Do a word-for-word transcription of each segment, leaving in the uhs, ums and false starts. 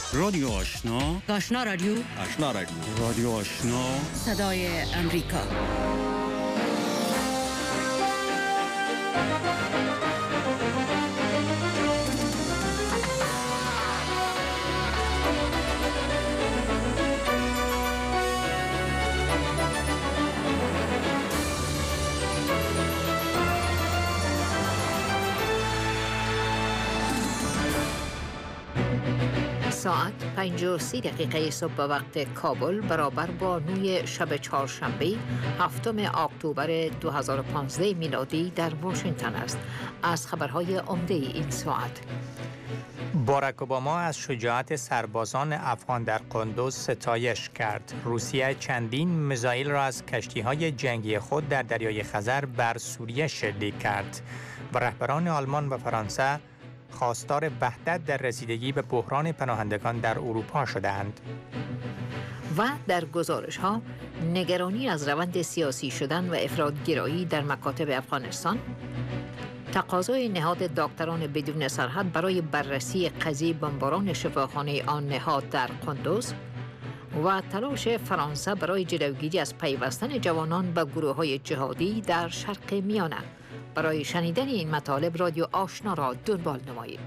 رادیو آشنا، آشنا رادیو، آشنا رادیو، رادیو آشنا، صدای امریکا. ساعت پنج و سی دقیقه صبح به وقت کابل برابر با نوی شب چهارشنبه هفتم اکتبر دو هزار و پانزده میلادی در واشنگتن است. از خبرهای عمده این ساعت: باراک اوباما از شجاعت سربازان افغان در قندوز ستایش کرد. روسیه چندین میزایل را از کشتی‌های جنگی خود در دریای خزر بر سوریه شلیک کرد. و رهبران آلمان و فرانسه خواستار وحدت در رسیدگی به بحران پناهندگان در اروپا شدند. و در گزارش ها نگرانی از روند سیاسی شدن و افراط‌گرایی در مکاتب افغانستان، تقاضای نهاد دکتران بدون سرحد برای بررسی قضیه بمباران شفاخانه آن نهاد در قندوز و تلاش فرانسه برای جلوگیری از پیوستن جوانان به گروه‌های جهادی در شرق میانه. برای شنیدن این مطالب رادیو آشنا را دنبال نمایید.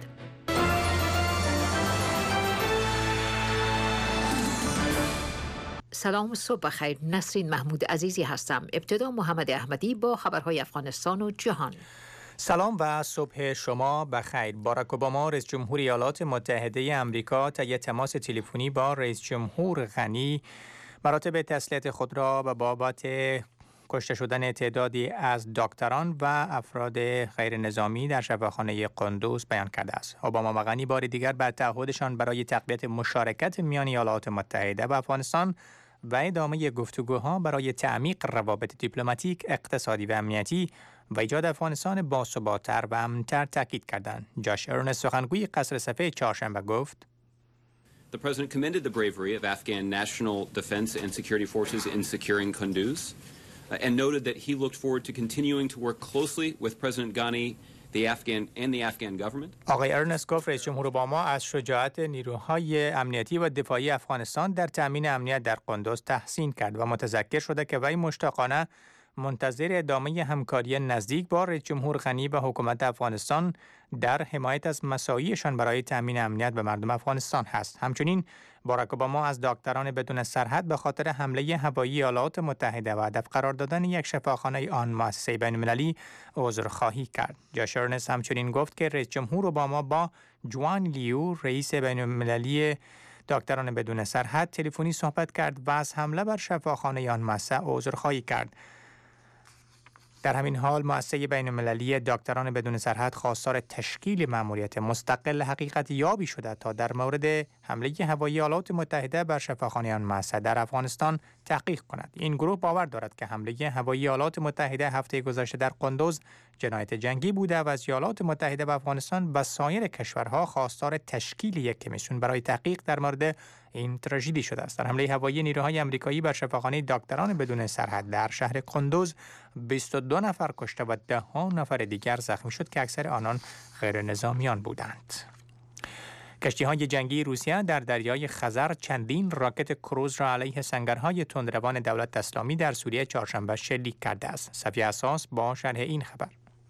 سلام، صبح بخیر. نسرین محمود عزیزی هستم. ابتدا محمد احمدی با خبرهای افغانستان و جهان. سلام و صبح شما بخیر. باراک اوباما رئیس جمهور ایالات متحده آمریکا طی تماس تلفنی با رئیس جمهور غنی مراتب تسلیت خود را به بابت کشته شدن تعدادی از دکتران و افراد غیر نظامی در شفاخانه قندوز بیان کرده است. اوباما و غنی بار دیگر بر تعهدشان برای تقویت مشارکت میان ایالات متحده و افغانستان و ادامه گفتگوها برای تعمیق روابط دیپلماتیک، اقتصادی و امنیتی و ایجاد افغانستان باثبات‌تر و امن‌تر تاکید کردند. جاش ارنست، سخنگوی قصر سفید، چهارشنبه گفت: The President commended the bravery of Afghan National Defense and Security Forces in securing Kunduz uh, and noted that he looked forward to continuing to work closely with President Ghani, the Afghan and the Afghan government. آقای ارنست گفت رئیس جمهور اوباما از شجاعت نیروهای امنیتی و دفاعی افغانستان در تامین امنیت در قندوز تحسین کرد و متذکر شده که وی مشتاقانه منتظر ادامه همکاری نزدیک با رئیس جمهور غنی و حکومت افغانستان در حمایت از مساعیشان برای تامین امنیت به مردم افغانستان هست. همچنین باراک اوباما از دکتران بدون سرحد به خاطر حمله هوایی ایالات متحده و هدف قرار دادن یک شفاخانه آن مؤسسه بین‌المللی عذرخواهی کرد. جاش ارنست همچنین گفت که رئیس جمهور اوباما با جوان لیو، رئیس بین‌المللی دکتران بدون سرحد، تلفنی صحبت کرد و از حمله بر شفاخانه آن مؤسسه عذرخواهی کرد. در همین حال مؤسسه بین‌المللی دکتران بدون سرحد خواستار تشکیل مأموریت مستقل حقیقت یابی شده تا در مورد حمله هوایی ایالات متحده بر شفاخانه آن مؤسسه در افغانستان تحقیق کند. این گروه باور دارد که حمله هوایی ایالات متحده هفته گذشته در قندوز جنایت جنگی بوده و از ایالات متحده و افغانستان و سایر کشورها خواستار تشکیل یک کمیسیون برای تحقیق در مورد این تراژدی شده است. در حمله هوایی نیروهای آمریکایی بر شفاخانه دکتران بدون سرحد در شهر قندوز بیست و دو نفر کشته و ده ها نفر دیگر زخمی شد که اکثر آنان غیر نظامیان بودند. کشتی‌های جنگی روسیه در دریای خزر چندین راکت کروز را علیه سنگرهای تندروان دولت اسلامی در سوریه چهارشنبه شلیک کرده است. صفیه اساس با شرح این خبر.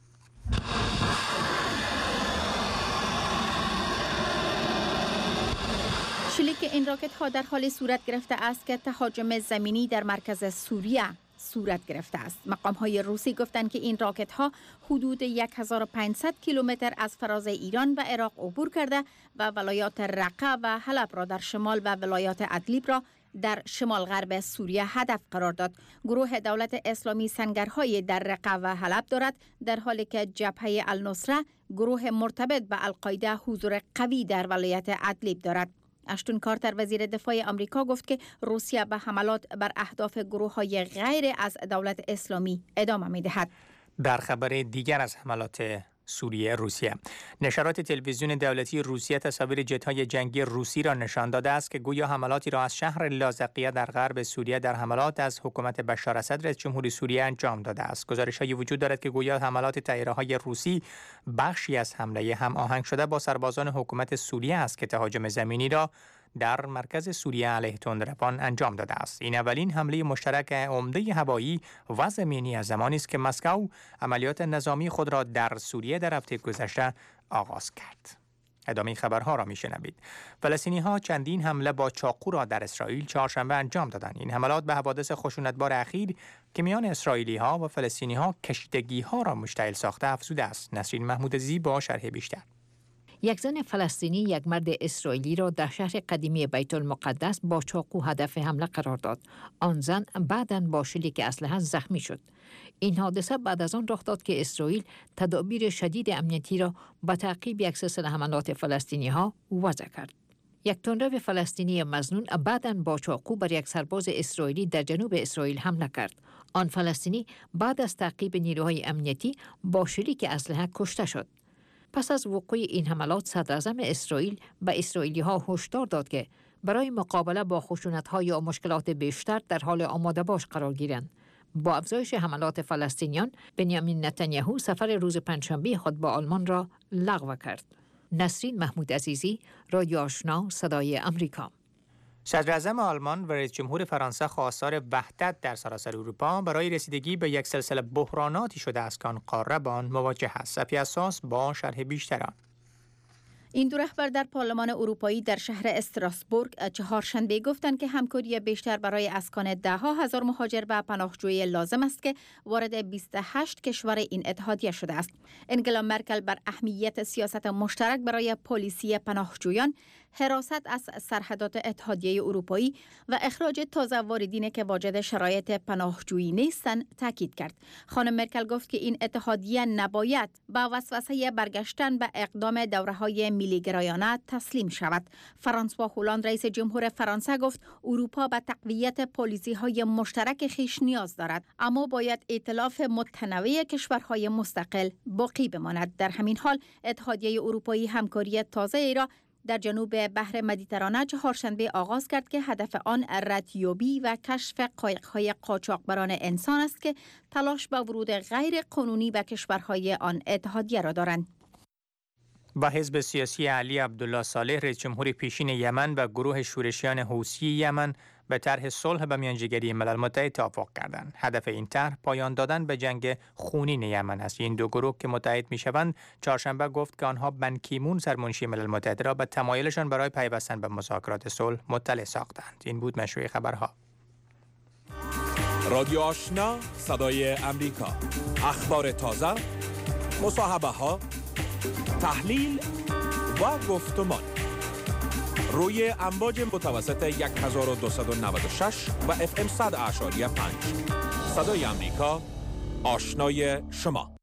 شلیک این راکت ها در حال صورت گرفته است که تهاجم زمینی در مرکز سوریه صورت گرفته است. مقام های روسی گفتند که این راکت ها حدود هزار و پانصد کیلومتر از فراز ایران و عراق عبور کرده و ولایات رقه و حلب را در شمال و ولایات ادلیب را در شمال غرب سوریه هدف قرار داد. گروه دولت اسلامی سنگرهای در رقه و حلب دارد، در حالی که جبهه النصره گروه مرتبط به القاعده حضور قوی در ولایت ادلیب دارد. اشتون کارتر وزیر دفاع آمریکا گفت که روسیه به حملات بر اهداف گروه‌های غیر از دولت اسلامی ادامه می‌دهد. در خبر دیگر از حملات سوریه روسیه، نشرات تلویزیون دولتی روسیه تصاویر جت‌های جنگی روسی را نشان داده است که گویا حملاتی را از شهر لاذقیه در غرب سوریه در حملات از حکومت بشار اسد رئیس جمهور سوریه انجام داده است. گزارش‌هایی وجود دارد که گویا حملات طیاره‌های روسی بخشی از حمله هم آهنگ شده با سربازان حکومت سوریه است که تهاجم زمینی را در مرکز سوریه علیه تندروان انجام داده است. این اولین حمله مشترک عمده هوایی و زمینی از زمانی است که مسکو عملیات نظامی خود را در سوریه در هفته گذشته آغاز کرد. ادامه خبرها را میشنوید. فلسطینی‌ها چندین حمله با چاقو را در اسرائیل چهارشنبه انجام دادند. این حملات به حوادث خشونتبار اخیر که میان اسرائیلی‌ها و فلسطینی‌ها کشیدگی‌ها را مشتعل ساخته افزوده است. نسرین محمودزی با شرح بیشتر. یک زن فلسطینی یک مرد اسرائیلی را در شهر قدیمی بیت المقدس با چاقو هدف حمله قرار داد. آن زن بعداً با شلیک اسلحه زخمی شد. این حادثه بعد از آن رخ داد که اسرائیل تدابیر شدید امنیتی را با تعقیب یک سلسله حملات فلسطینی‌ها وضع کرد. یک تندرو فلسطینی مظنون بعداً با چاقو بر یک سرباز اسرائیلی در جنوب اسرائیل حمله کرد. آن فلسطینی بعد از تعقیب نیروهای امنیتی با شلیک اسلحه کشته شد. پس از وقوع این حملات صدراعظم اسرائیل به اسرائیلی‌ها هشدار داد که برای مقابله با خشونت‌ها یا مشکلات بیشتر در حال آماده باش قرار گیرند. با افزایش حملات فلسطینیان، بنیامین نتانیاهو سفر روز پنجشنبه خود به آلمان را لغو کرد. نسرین محمود عزیزی، رادیو آشنا، صدای آمریکا. صدراعظم آلمان و رئیس جمهور فرانسه خواستار وحدت در سراسر اروپا برای رسیدگی به یک سلسله بحراناتی شده است که آن قاره با آن مواجه است. صفی اساس با شرح بیشتر. این دو رهبر در پارلمان اروپایی در شهر استراسبورگ چهارشنبه گفتند که همکاری بیشتر برای اسکان ده ها هزار مهاجر و پناهجوی لازم است که وارد بیست و هشت کشور این اتحادیه شده است. انگلا مرکل بر اهمیت سیاست مشترک برای پلیسی پناهجویان، حراست از سرحدات اتحادیه اروپایی و اخراج تازه واردین که واجد شرایط پناهجویی نیستند تاکید کرد. خانم مرکل گفت که این اتحادیه نباید با وسوسه برگشتن به اقدام دوره‌های میلی‌گرایانه تسلیم شود. فرانسوا هولند رئیس جمهور فرانسه گفت اروپا به تقویت پالیسی‌های مشترک خویش نیاز دارد، اما باید ائتلاف متنوع کشورهای مستقل باقی بماند. در همین حال اتحادیه اروپایی همکاری تازه‌ای را در جنوب بحر مدیترانه چهارشنبه آغاز کرد که هدف آن ردیابی و کشف قایق‌های قاچاقبران انسان است که تلاش به ورود غیر قانونی به کشورهای آن اتحادیه را دارند. با حزب سیاسی علی عبدالله صالح رئیس جمهور پیشین یمن و گروه شورشیان حوثی یمن به طرح صلح به میانجیگری ملل متحد توافق کردند. هدف این طرح پایان دادن به جنگ خونین یمن است. این دو گروه که متحد میشوند چهارشنبه گفت که آنها بن کی مون سرمنشی ملل متحد را به تمایلشان برای پیوستن به مذاکرات صلح مطلع ساختند. این بود مشروع خبرها. رادیو آشنا، صدای امریکا. اخبار تازه، مصاحبه ها، تحلیل و گفتمان روی امواج متوسط هزار و دویست و نود و شش و اف ام صد اعشاری پنج. صدای امریکا، آشنای شما.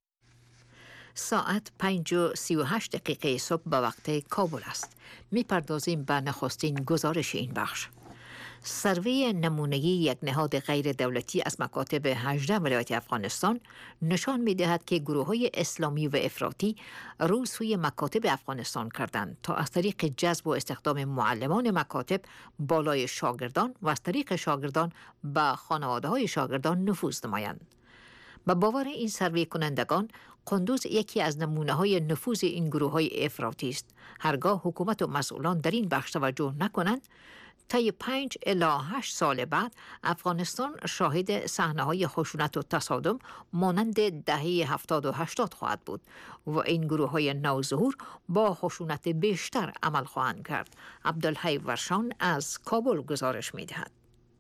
ساعت پنج و سی و هشت دقیقه صبح به وقت کابل است. میپردازیم به نخستین گزارش این بخش. سروی نمونه‌ای یک نهاد غیر دولتی از مکاتب هجده ولایت افغانستان نشان می‌دهد که گروه‌های اسلامی و افراطی رو سوی مکاتب افغانستان کردند تا از طریق جذب و استخدام معلمان مکاتب بالای شاگردان و از طریق شاگردان به خانواده‌های شاگردان نفوذ نمایند. به باور این سروی کنندگان، قندوز یکی از نمونه‌های نفوذ این گروه‌های افراطی است. هرگاه حکومت و مسئولان در این بخش توجه نکنند، طی پنج الی هشت سال بعد افغانستان شاهد صحنه‌های خشونت و تصادم مانند دهه هفتاد و هشتاد خواهد بود و این گروه‌های نوظهور با خشونت بیشتر عمل خواهند کرد. عبدالحی ورشان از کابل گزارش می‌دهد.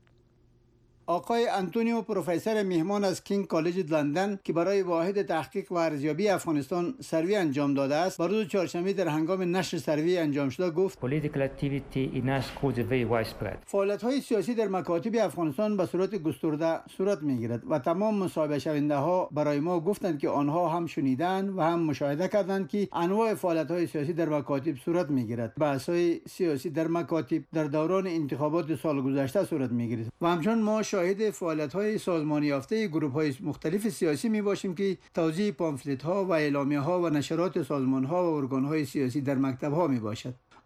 آقای انتونیو پروفسور مهمان از کینگ کالج لندن که برای واحد تحقیق و ارزیابی افغانستان سروی انجام داده است، با روز چهارشنبه در هنگام نشر سروی انجام شده گفت فعالیت‌های سیاسی در مکاتب افغانستان به صورت گسترده صورت می‌گیرد و تمام مصاحبه شونده‌ها برای ما گفتند که آنها هم شنیدند و هم مشاهده کردند که انواع فعالیت‌های سیاسی در مکاتب صورت می‌گیرد. بحث‌های سیاسی در مکاتب در دوران انتخابات سال گذشته صورت می‌گیرد و همچنین ما شاهد فعالیت‌های سازمانی یافته گروه‌های مختلف سیاسی می‌باشیم که توزیع پامفلت‌ها و اعلامیه‌ها و نشرات سازمان‌ها و ارگان‌های سیاسی در مکتب‌ها می‌باشد.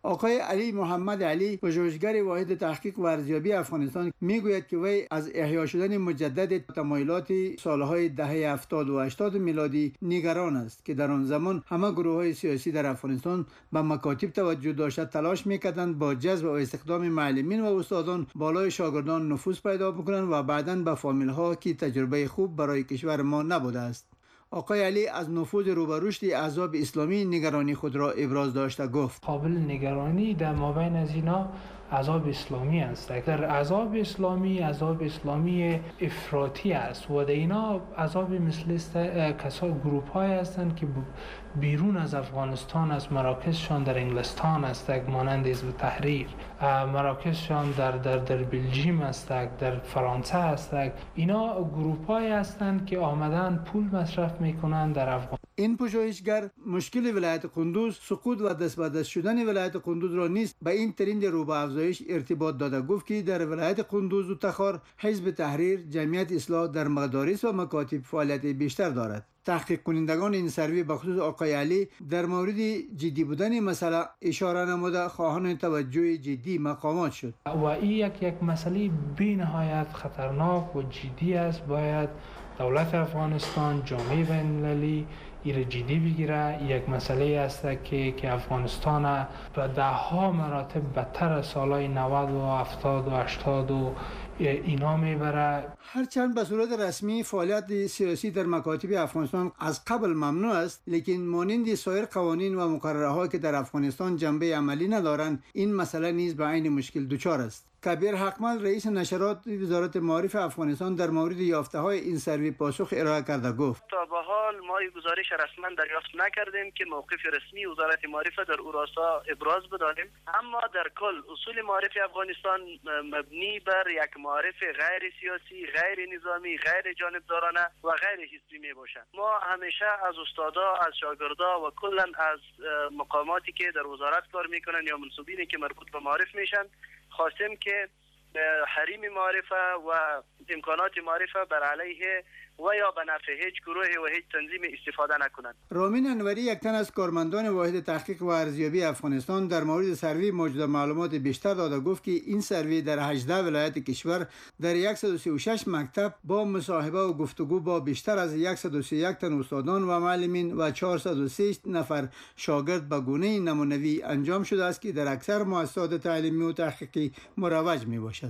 آقای علی محمد علی پژوهشگر واحد تحقیق و ارزیابی افغانستان میگوید که وی از احیا شدن مجدد تمایلات سالهای دهه هفتاد و هشتاد میلادی نگران است که در آن زمان همه گروه‌های سیاسی در افغانستان به مکاتب توجه داشته تلاش میکردند با جذب و استخدام معلمین و استادان بالای شاگردان نفوذ پیدا بکنند و بعداً به فامیل‌ها که تجربه خوب برای کشور ما نبوده است. آقای علی از نفوذ رو به رشد احزاب اسلامی نگرانی خود را ابراز داشته گفت قابل نگرانی در مابین از اینا احزاب اسلامی است. در احزاب اسلامی احزاب اسلامی افراطی است و در اینا احزاب مثل کسا گروپ های هستند که بیرون از افغانستان از مراکزشان در انگلستان است، مانند حزب تحریر، مراکزشان در در در بلژیم است، در فرانسه است. اینا گروپ های هستند که آمدن پول مصرف میکنند در افغانستان. این پژوهشگر مشکل ولایت قندوز سقوط و دست به دست شدن ولایت قندوز را نیست به این ترند رو به افزایش ارتباط داده. گفت که در ولایت قندوز و تخار حزب تحریر جمعیت اصلاح در مدارس و مکاتب فعالیت بیشتر دارد. تحقیق کنندگان این سروی به خصوص آقای علی در مورد جدی بودن مسئله اشاره نموده خواهان توجه جدی مقامات شد. و این یک یک مسئله بی نهایت خطرناک و جدی است. باید دولت افغانستان، جامعه بین‌المللی این جدی بگیره. یک مسئله است که که افغانستان به ده ها مراتب بدتر از سالهای نود و هفتاد و هشتاد و اینا میبره. هرچند به صورت رسمی فعالیت سیاسی در مکاتب افغانستان از قبل ممنوع است، لیکن مانند سایر قوانین و مقرره ها که در افغانستان جنبه عملی ندارند، این مسئله نیز به عین مشکل دچار است. کبیر حقمل رئیس نشرات وزارت معارف افغانستان در مورد یافته های این سروی پاسخ ارائه کرده گفت تا به حال ما گزارش رسما دریافت نکردیم که موقف رسمی وزارت معارف در او راستا ابراز بدانیم، اما در کل اصول معارف افغانستان مبنی بر یک معارف غیر سیاسی، غیر نظامی، غیر جانبدارانه و غیر حزبی می باشد. ما همیشه از استادا، از شاگردا و کلا از مقاماتی که در وزارت کار میکنن یا منصوبینی که مربوط به معارف میشن خواستیم که حریم معرفه و امکانات معرفه بر علیه و یا به نفع هیچ گروه و هیچ تنظیم استفاده نکنند. رامین انوری یک تن از کارمندان واحد تحقیق و ارزیابی افغانستان در مورد سروی موجود معلومات بیشتر داده. گفت که این سروی در هجده ولایت کشور در صد و سی و شش مکتب با مصاحبه و گفتگو با بیشتر از صد و سی و یک تن استادان و معلمین و چهارصد و سه نفر شاگرد به گونه نمونوی انجام شده است که در اکثر مؤسسات تعلیمی و تحقیقی مروج می باشد.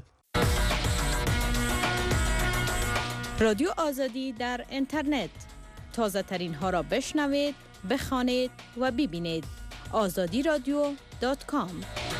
رادیو آزادی در اینترنت تازه ترین ها را بشنوید، بخوانید و ببینید. آزادی رادیو دات کام.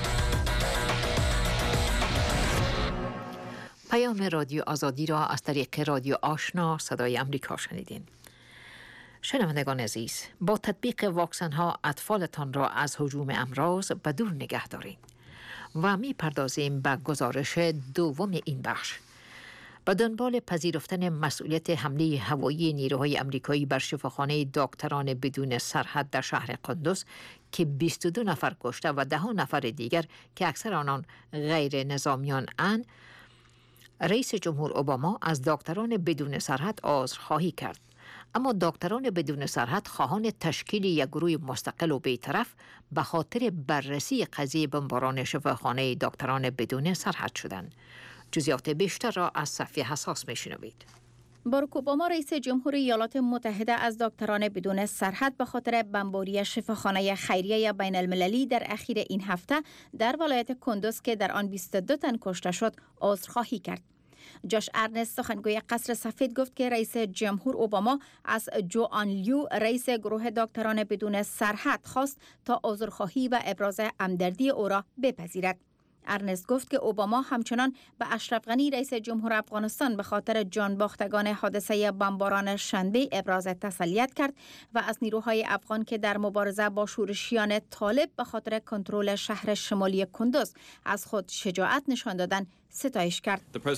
پیام رادیو آزادی را از طریق رادیو آشنا صدای امریکا شنیدین. شنوندگان عزیز، با تطبیق واکسن ها اطفالتان را از هجوم امراض به دور نگه دارید. و می پردازیم به گزارش دوم این بخش. به دنبال پذیرفتن مسئولیت حمله هوایی نیروهای آمریکایی بر شفاخانه دکتران بدون سرحد در شهر قندوز که بیست و دو نفر کشته و ده نفر دیگر که اکثر آنان غیر نظامیان اند، رئیس جمهور اوباما از دکتران بدون سرحد عذرخواهی کرد. اما دکتران بدون سرحد خواهان تشکیل یک گروه مستقل و بی‌طرف به خاطر بررسی قضیه بمباران شفاخانه دکتران بدون سرحد شدند. جزئیات بیشتر را از صفحه حساس میشنوید. باراک اوباما رئیس جمهور ایالات متحده از دکتران بدون سرحد به خاطر بمباری شفاخانه خیریه بین المللی در اخیر این هفته در ولایت کندوز که در آن بیست و دو تن کشته شد عذرخواهی کرد. جاش ارنست سخنگوی قصر سفید گفت که رئیس جمهور اوباما از جوان لیو رئیس گروه دکتران بدون سرحد خواست تا عذرخواهی و ابراز همدردی او را بپذیرد. ارنست گفت که اوباما همچنان به اشرف غنی رئیس جمهور افغانستان به خاطر جان باختگان حادثه بمباران شنبه ابراز تسلیت کرد و از نیروهای افغان که در مبارزه با شورشیان طالب به خاطر کنترل شهر شمالی کندوز از خود شجاعت نشان دادن ستایش کرد.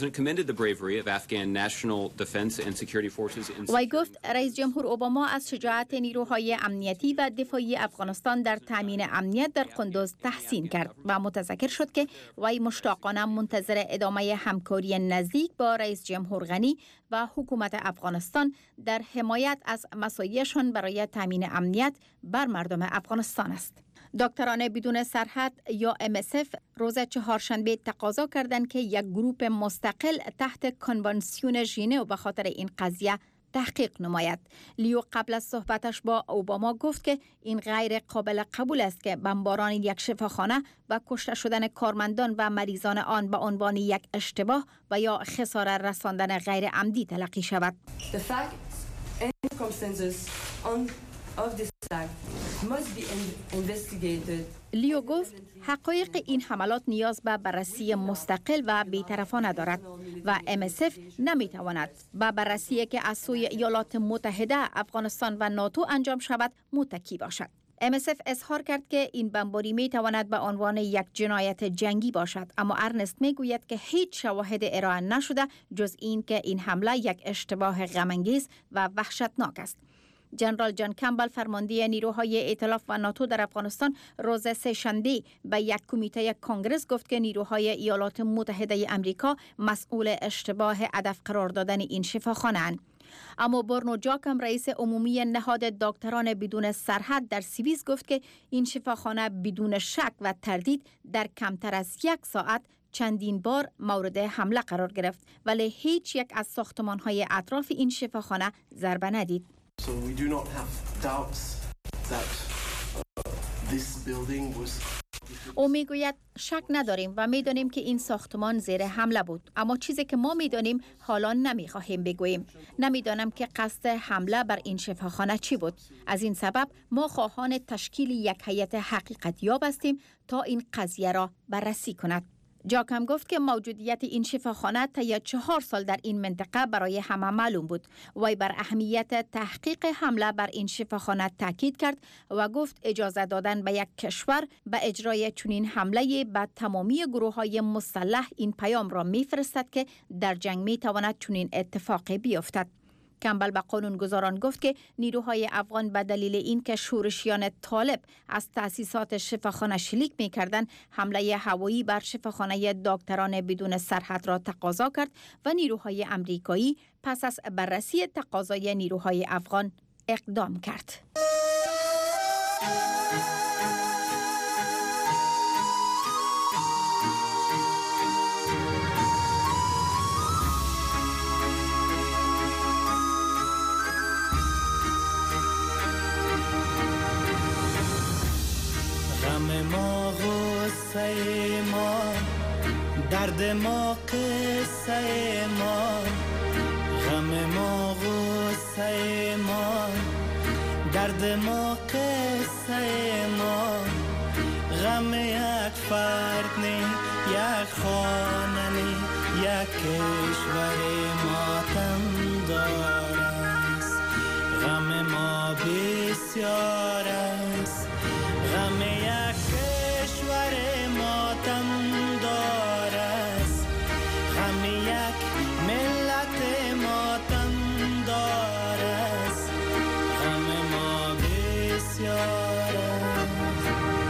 وی گفت رئیس جمهور اوباما از شجاعت نیروهای امنیتی و دفاعی افغانستان در تامین امنیت در قندوز تحسین کرد و متذکر شد که وی مشتاقانه منتظر ادامه همکاری نزدیک با رئیس جمهور غنی و حکومت افغانستان در حمایت از مساعیشان برای تامین امنیت بر مردم افغانستان است. دکتران بدون سرحد یا ام اس اف روز چهارشنبه تقاضا کردند که یک گروه مستقل تحت کنوانسیون ژنو به خاطر این قضیه تحقیق نماید. لیو قبل از صحبتش با اوباما گفت که این غیر قابل قبول است که بمباران یک شفاخانه و کشته شدن کارمندان و مریضان آن به عنوان یک اشتباه و یا خسارت رساندن غیر عمدی تلقی شود. The facts and circumstances on of this attack must be investigated. لیو گفت حقایق این حملات نیاز به بررسی مستقل و بی‌طرفانه دارد و ام اس اف نمیتواند به بررسی که از سوی ایالات متحده، افغانستان و ناتو انجام شود متکی باشد. ام اس اف اظهار کرد که این بمباری می تواند به عنوان یک جنایت جنگی باشد، اما ارنست می گوید که هیچ شواهد ارائه نشده جز این که این حمله یک اشتباه غم‌انگیز و وحشتناک است. جنرال جان کمبل فرمانده نیروهای ائتلاف و ناتو در افغانستان روز سه‌شنبه به یک کمیته کنگره گفت که نیروهای ایالات متحده آمریکا مسئول اشتباه هدف قرار دادن این شفاخانه اند. اما برنو جاکم رئیس عمومی نهاد دکتران بدون سرحد در سوئیس گفت که این شفاخانه بدون شک و تردید در کمتر از یک ساعت چندین بار مورد حمله قرار گرفت ولی هیچ یک از ساختمان‌های اطراف این شفاخانه ضربه ندید. So we do not have doubts that uh, this building was. او میگوید شک نداریم و میدانیم که این ساختمان زیر حمله بود، اما چیزی که ما میدانیم حالا نمیخواهیم بگوییم. نمیدانم که قصد حمله بر این شفاخانه چی بود. از این سبب ما خواهان تشکیل یک هیئت حقیقت یاب هستیم تا این قضیه را بررسی کند. جاکم گفت که موجودیت این شفاخانه طی چهار سال در این منطقه برای همه معلوم بود. وی بر اهمیت تحقیق حمله بر این شفاخانه تاکید کرد و گفت اجازه دادن به یک کشور به اجرای چنین حمله به تمامی گروه‌های مسلح این پیام را می‌فرستد که در جنگ می‌تواند چنین اتفاقی بیفتد. کمبل به قانونگذاران گفت که نیروهای افغان به دلیل اینکه شورشیان طالب از تأسیسات شفاخانه شلیک می‌کردند، حمله هوایی بر شفاخانه دکتران بدون سرحد را تقاضا کرد و نیروهای آمریکایی پس از بررسی تقاضای نیروهای افغان اقدام کرد. ما غصه ما درد ما قصه ما غم ما غصه ما درد ما قصه ما غم یک فرد نی یک خانه نی یک کشور ماتم دار است غم ما بسیار است غم یک کشور ماتم دار است غم یک ملت ماتم دار است غم ما بسیار است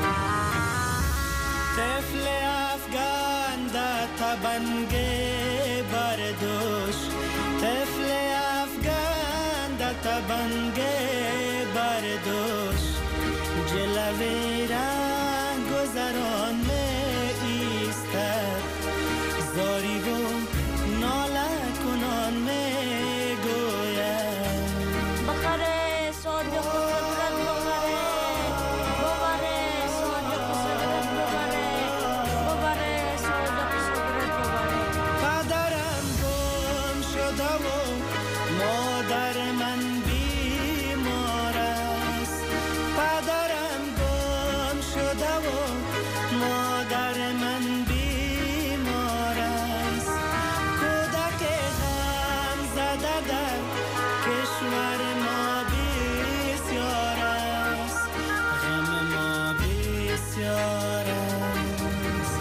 طفل افغان در تبنگه بردوش طفل افغان در تبنگه بردوش جلوه را گذران می ایستد زاری و ناله کنان می گوید بخره صادق و قدرت بخره ببره صادق و صدرت ببره ببره صادق و صدرت ببره پدرم گم شده و مادر من بیمار است پدرم گم شده و مادر من بیمار است کودک غم زده در کشور ما بسیار است غم ما بسیار است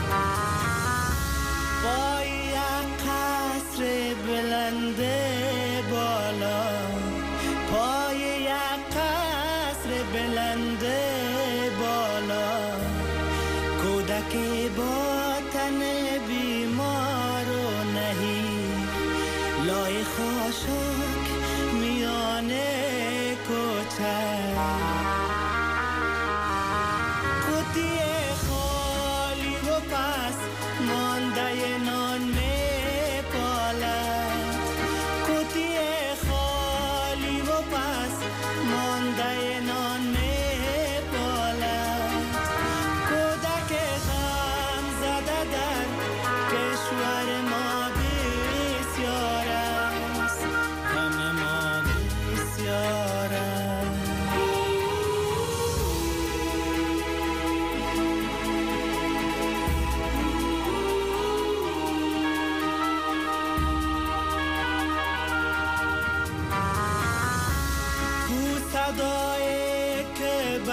با یک قصر بلند بالا پای یک قصر بلند بالا کودک با تن بیمار و نهی لای خاشاک میان کوچه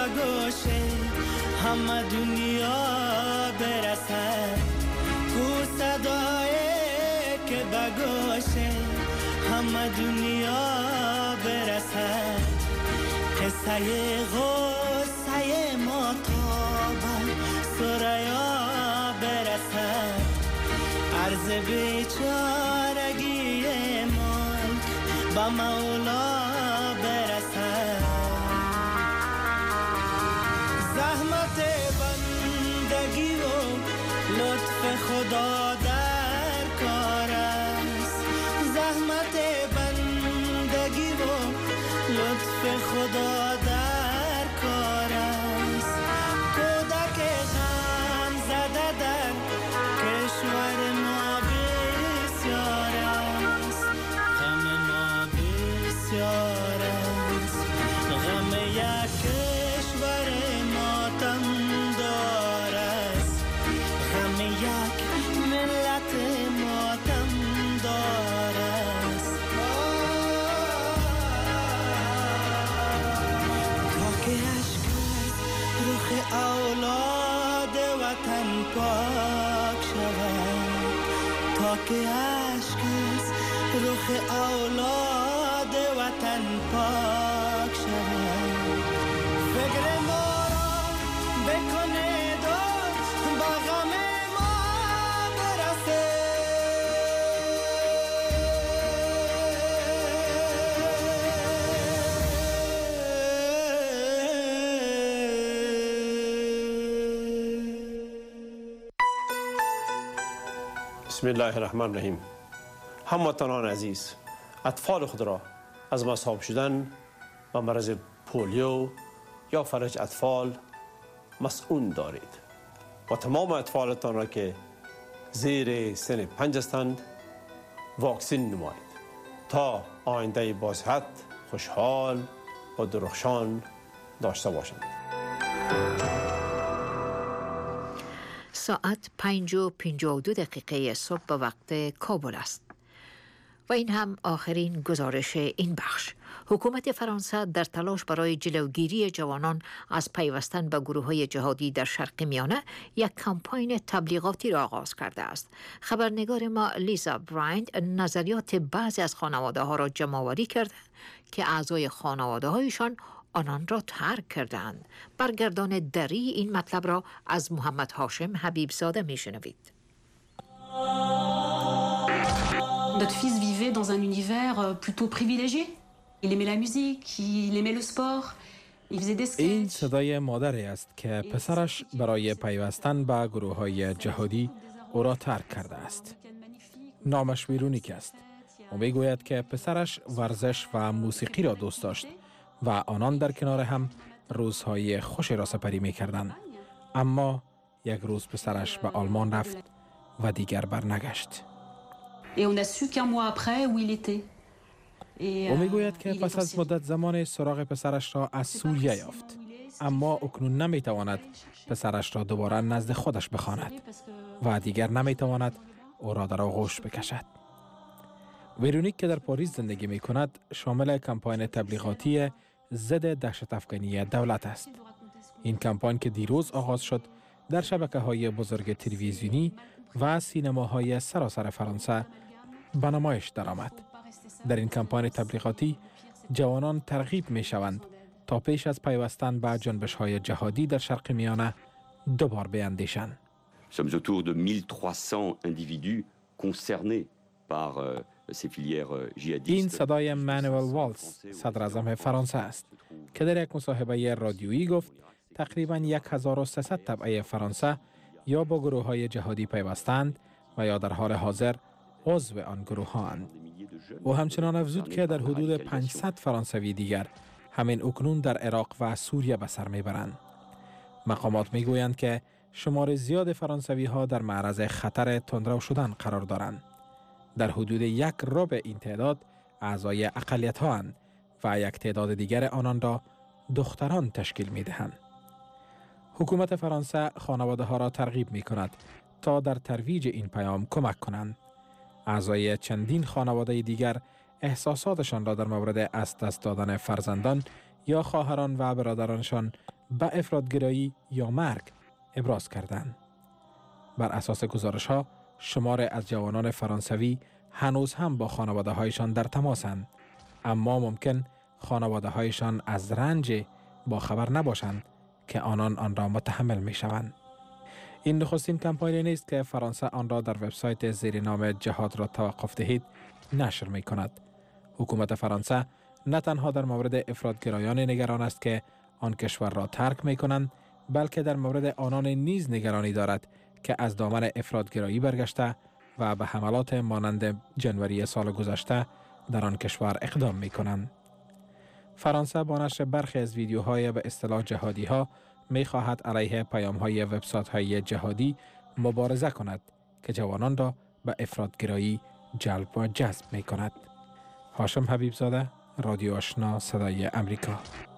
بگوشه همه دنیا برسد کو صدای که بگوشه همه دنیا برسد قصه غصه ما تا به سریا برسد عرض بیچارگی ملک به مولا برسد زحمت بندگی و لطف خدا در کار است زحمت بندگی و لطف خدا در کار است کودک غم زده در کشور ما بسیار است غم ما بسیار است غم یک کشور ماتم دار است غم یک ملت ماتم دار است تا که عشق رخ اولاد وطن پاک شود تا که عشق رخ اولاد وطن پاک شود فکر ما را بکنه دو با غم ما برسه بسم الله الرحمن الرحیم. هموطنان عزیز، اطفال خود را از مصاب شدن و مرض پولیو یا فلج اطفال مسئول دارید و تمام اطفالتان را که زیر سن پنج هستند واکسین نمایید تا آینده باصحت، خوشحال و درخشان داشته باشند. ساعت پنج و پنجاه و دو دقیقه صبح به وقت کابل است. و این هم آخرین گزارش این بخش. حکومت فرانسه در تلاش برای جلوگیری جوانان از پیوستن به گروه‌های جهادی در شرق میانه یک کمپاین تبلیغاتی را آغاز کرده است. خبرنگار ما لیزا برایند نظریات بعضی از خانواده ها را جمع‌آوری کرده که اعضای خانواده هایشان آنان را ترک کردند. برگردان دری این مطلب را از محمد هاشم حبیبزاده میشنوید. Notre fils vivait dans un univers plutôt privilégié. Il aimait la musique, il aimait le sport, il faisait des sketchs. این صدای مادری است که پسرش برای پیوستن به گروه‌های جهادی او را ترک کرده است. نامش ویرونیک است. او میگوید که پسرش ورزش و موسیقی را دوست داشت و آنان در کنار هم روزهای خوشی را سپری می‌کردند. اما یک روز پسرش به آلمان رفت و دیگر برنگشت. Et on a su qu'un mois après où il était. او میگوید که پس از مدت زمان سراغ پسرش را از سوریه یافت، اما اکنون نمیتواند پسرش را دوباره نزد خودش بخواند و دیگر نمیتواند او را در آغوش بکشد. ویرونیک که در پاریس زندگی می کند شامل کمپاین تبلیغاتی ضد دهشت افکنی دولت است. این کمپاین که دیروز آغاز شد در شبکه‌های بزرگ تلویزیونی و سینماهای سراسر فرانسه به نمایش درآمد. در این کمپاین تبلیغاتی جوانان ترغیب می شوند تا پیش از پیوستن به جنبش‌های جهادی در شرق میانه دوبار بیندیشند. Sommes autour de mille trois cents individus concernés par ces filières jihadistes. این صدای مانوئل والز صدر اعظم فرانسه است که در یک مصاحبه رادیویی گفت تقریباً هزار و سیصد طبقه فرانسه یا با گروه‌های جهادی پیوستند و یا در حال حاضر عضو آن گروه‌هاند. او همچنان افزود که در حدود پانصد فرانسوی دیگر همین اکنون در عراق و سوریه به سر میبرند. مقامات میگویند که شمار زیاد فرانسوی ها در معرض خطر تندرو شدن قرار دارند. در حدود یک ربع این تعداد اعضای اقلیت ها اند و یک تعداد دیگر آنان را دختران تشکیل می دهند. حکومت فرانسه خانواده ها را ترغیب می کند تا در ترویج این پیام کمک کنند. اعضای چندین خانواده دیگر احساساتشان را در مورد از دست دادن فرزندان یا خواهران و برادرانشان به افراط‌گرایی یا مرگ ابراز کردند. بر اساس گزارش ها شمار از جوانان فرانسوی هنوز هم با خانواده هایشان در تماسند، اما ممکن خانواده هایشان از رنج با خبر نباشند که آنان آن را متحمل می شوند. این نخستین کمپانی نیست که فرانسه آن را در وبسایت زیر نام جهاد را توقف دهید نشر می کند. حکومت فرانسه نه تنها در مورد افراط‌گرایان نگران است که آن کشور را ترک می کنند، بلکه در مورد آنان نیز نگرانی دارد که از دامن افراط‌گرایی برگشته و به حملات مانند جنوری سال گذشته در آن کشور اقدام می کنند. فرانسه با نشر برخی از ویدیوهای به اصطلاح جهادی ها می خواهد علیه پیام های وبسایت های جهادی مبارزه کند که جوانان را به افراط‌گرایی جلب و جذب می کند. هاشم حبیبزاده، رادیو آشنا، صدای امریکا.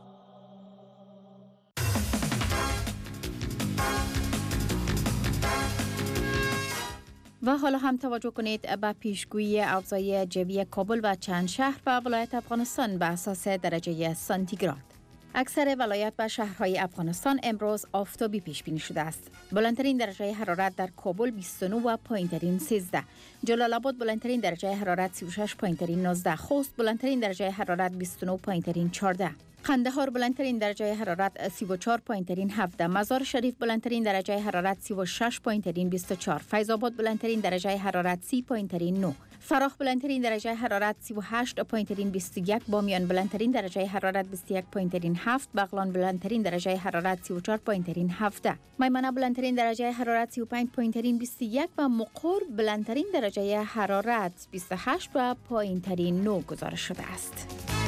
و حالا هم توجه کنید به پیشگویی اوضاع جوی کابل و چند شهر و ولایت افغانستان به اساس درجه سانتیگراد. اکثر ولایت و شهرهای افغانستان امروز آفتابی پیش بینی شده است. بلندترین درجه حرارت در کابل بیست و نه و پایینترین سیزده، جلال آباد بلندترین درجه حرارت سی و شش پایینترین نوزده، خوست بلندترین درجه حرارت بیست و نه پایینترین چهارده، قندهار بلندترین درجه حرارت سی و چهار پایینترین هفده، مزار شریف بلندترین درجه حرارت سی و شش پایینترین بیست و چهار، فیض آباد بلندترین درجه حرارت سی پایینترین نه، فراخ بلندترین درجه حرارت سی و هشت پایینترین بیست و یک، بامیان بلندترین درجه حرارت بیست و یک پایینترین هفت، بغلان بلندترین درجه حرارت سی و چهار پایینترین هفده، میمنه بلندترین درجه حرارت سی و پنج پایینترین بیست و یک و مقر بلندترین درجه حرارت بیست و هشت و پایینترین نه گزارش شده است.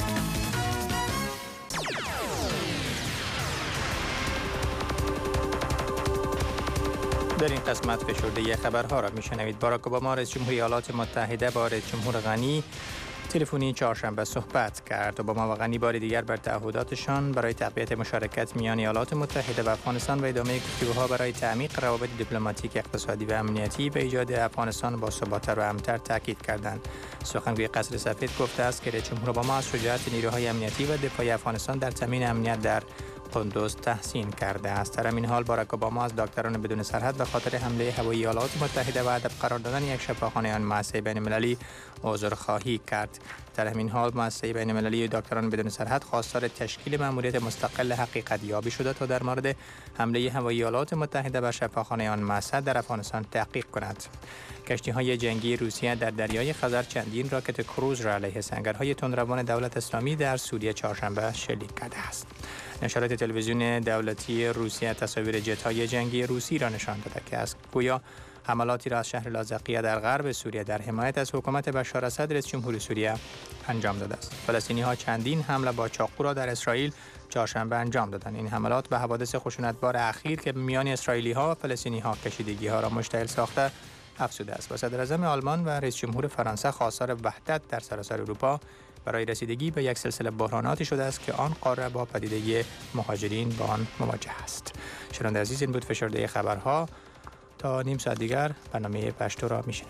در این قسمت فشرده خبرها را میشنوید. باراک اوباما رئیس جمهوری ایالات متحده با رئیس جمهور غنی تلفنی چهارشنبه صحبت کرد. اوباما و غنی بار دیگر بر تعهداتشان برای تقویت مشارکت میان ایالات متحده و افغانستان و ادامه گفتگوها برای تعمیق روابط دیپلماتیک، اقتصادی و امنیتی و ایجاد افغانستان با ثبات‌تر و امن‌تر تاکید کردند. سخنگوی قصر سفید گفته است که رئیس جمهور اوباما از شجاعت نیروهای امنیتی و دفاعی افغانستان در تامین امنیت در قندوز تحسین کرده است. در این حال باراک اوباما از دکتران بدون سرحد به خاطر حمله هوایی ایالات متحده و هدف قرار دادن یک شفاخانه آن مؤسسه بین‌المللی عذرخواهی کرد. در همین حال مؤسسه بین‌المللی دکتران بدون سرحد خواستار تشکیل مأموریت مستقل حقیقت یابی شده تا در مورد حمله هوایی ایالات متحده بر شفاخانه آن مؤسسه در افغانستان تحقیق کند. کشتی‌های جنگی روسیه در دریای خزر چندین راکت کروز را علیه سنگرهای تندروان دولت اسلامی در سوریه چهارشنبه شلیک کرده است. نشرات تلویزیون دولتی روسیه تصاویر جت‌های جنگی روسی را نشان داده که از گویا حملاتی را از شهر لاذقیه در غرب سوریه در حمایت از حکومت بشار اسد رئیس جمهوری سوریه انجام داده است. فلسطینی‌ها چندین حمله با چاقو را در اسرائیل چهارشنبه انجام دادند. این حملات به حوادث خشونتبار اخیر که میان اسرائیلی‌ها و فلسطینی‌ها کشیدگی‌ها را مشتعل ساخته افزوده است. و صدر اعظم آلمان و رئیس جمهور فرانسه خواستار وحدت در سراسر اروپا برای رسیدگی به یک سلسله بحراناتی شده است که آن قاره با پدیده مهاجرین با آن مواجه است. شنونده عزیز، این بود فشرده خبرها. تا نیم ساعت دیگر برنامه پشتو را میشنوید.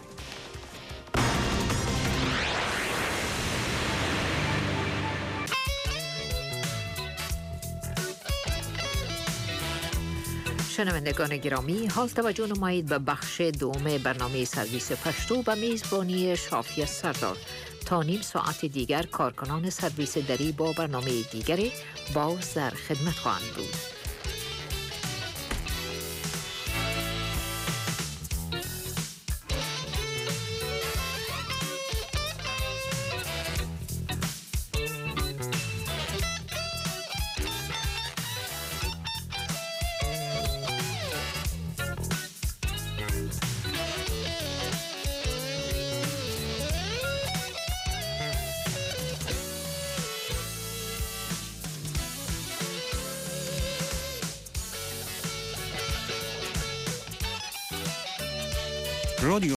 شنوندگان گرامی، حال توجه نمایید به بخش دوم برنامه سرویس پشتو به میزبانی شافی سردار. تا نیم ساعت دیگر کارکنان سرویس دری با برنامه دیگری باز در خدمت خواهند بود. رادیو